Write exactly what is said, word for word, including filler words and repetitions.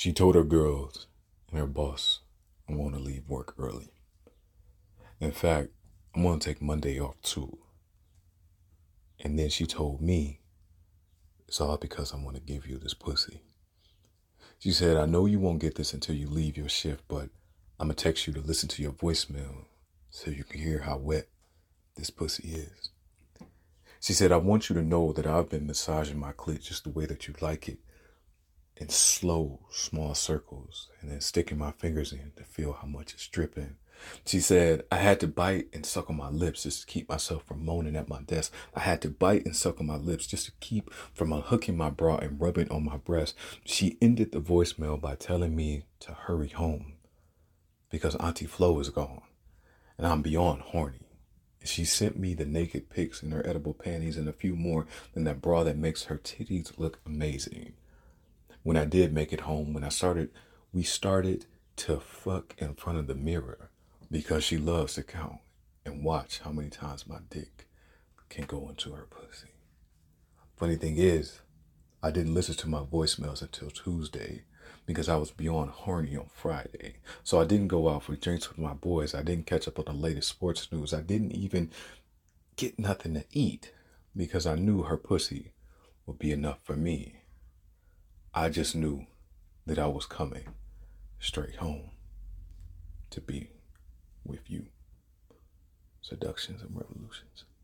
She told her girls and her boss I want to leave work early. In fact, I'm going to take Monday off too. And then she told me it's all because I want to give you this pussy. She said, I know you won't get this until you leave your shift, but I'm going to text you to listen to your voicemail so you can hear how wet this pussy is. She said, I want you to know that I've been massaging my clit just the way that you like it, in slow, small circles, and then sticking my fingers in to feel how much it's dripping. She said, I had to bite and suck on my lips just to keep myself from moaning at my desk. I had to bite and suck on my lips just to keep from unhooking my bra and rubbing on my breast. She ended the voicemail by telling me to hurry home because Auntie Flo is gone and I'm beyond horny. She sent me the naked pics in her edible panties and a few more than that bra that makes her titties look amazing. When I did make it home, when I started, we started to fuck in front of the mirror because she loves to count and watch how many times my dick can go into her pussy. Funny thing is, I didn't listen to my voicemails until Tuesday because I was beyond horny on Friday. So I didn't go out for drinks with my boys. I didn't catch up on the latest sports news. I didn't even get nothing to eat because I knew her pussy would be enough for me. I just knew that I was coming straight home to be with you. Seductions and revolutions.